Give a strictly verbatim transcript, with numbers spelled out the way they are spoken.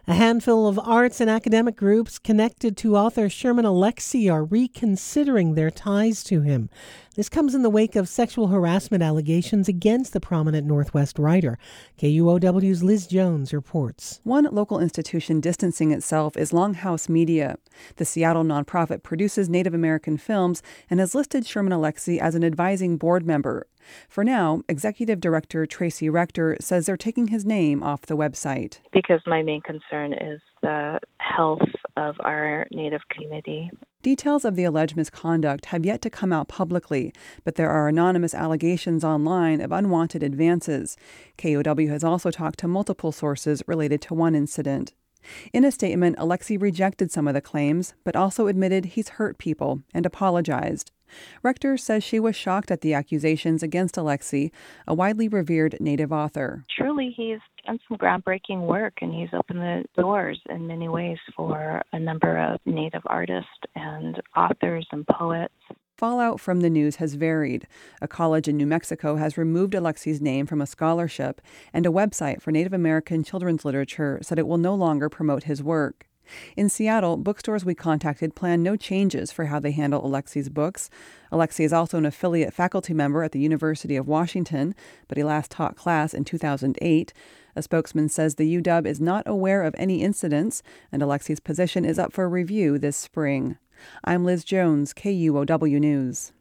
A handful of arts and academic groups connected to author Sherman Alexie are reconsidering their ties to him. This comes in the wake of sexual harassment allegations against the prominent Northwest writer. K U O W's Liz Jones reports. One local institution distancing itself is Longhouse Media. The Seattle nonprofit produces Native American films and has listed Sherman Alexie as an advising board member. For now, Executive Director Tracy Rector says they're taking his name off the website. Because my main concern is the health of our Native community. Details of the alleged misconduct have yet to come out publicly, but there are anonymous allegations online of unwanted advances. K O W has also talked to multiple sources related to one incident. In a statement, Alexie rejected some of the claims, but also admitted he's hurt people and apologized. Rector says she was shocked at the accusations against Alexie, a widely revered Native author. Truly, he's done some groundbreaking work, and he's opened the doors in many ways for a number of Native artists and authors and poets. Fallout from the news has varied. A college in New Mexico has removed Alexie's name from a scholarship, and a website for Native American children's literature said it will no longer promote his work. In Seattle, bookstores we contacted plan no changes for how they handle Alexie's books. Alexie is also an affiliate faculty member at the University of Washington, but he last taught class in two thousand eight. A spokesman says the U W is not aware of any incidents, and Alexie's position is up for review this spring. I'm Liz Jones, K U O W News.